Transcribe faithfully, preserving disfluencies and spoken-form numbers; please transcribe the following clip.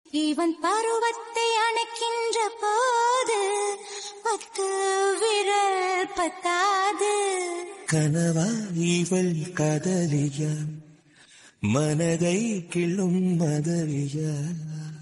இவன் பருவத்தை அணைக்கின்ற போது பத்து விரல் பத்தாது. கனவா இவள் காதலியா, மனதை கிள்ளும் மதலியா.